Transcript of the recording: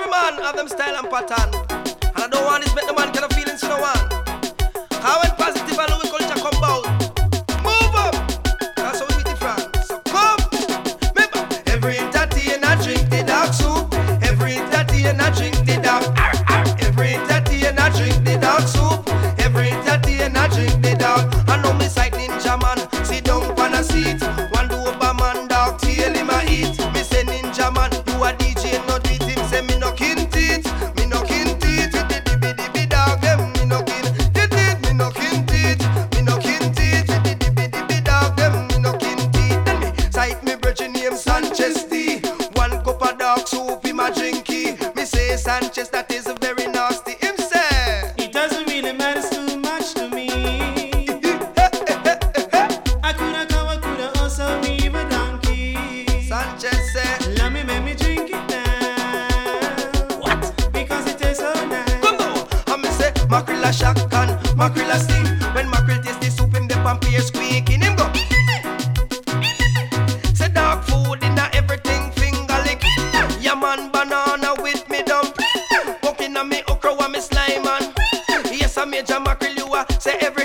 man have them style and pattern. And I don't want this make the man kind of feelings you don't want. How when positive and Louis culture come out, move up. That's how we meet the France. So come. Remember, every tatty and I drink the dark soup. Every tatty and I drink the dark. Every tatty and I drink the dark soup. Every tatty and I drink the dark. I know me sight ninja man, sit down on a seat. One do over man dog, tail him a eat. Me say ninja man, you a DJ not beat him. Say me no kin teeth, me no kin teeth. Dibby dog them, me no kin teeth, me no kin teeth, me no kin teeth. Dibby dog them, me no kin teeth. Tell me, sight me brother name Sanchez T. One cup of dark soup in my drinky. Me say Sanchez that is very nasty. Him say it doesn't really matter too much to me. I coulda also be a donkey. Sanchez say, let me make me drink it now. what? Because it tastes so nice. Come on, and me say mackerel a shock and mackerel a sting. When mackerel taste the soup, him the pampere squeaking. Him go. Say dog food inna everything finger lick. Yeah man banana with me dump. Walking on me okra and me slime man. Yes a major mackerel you a say every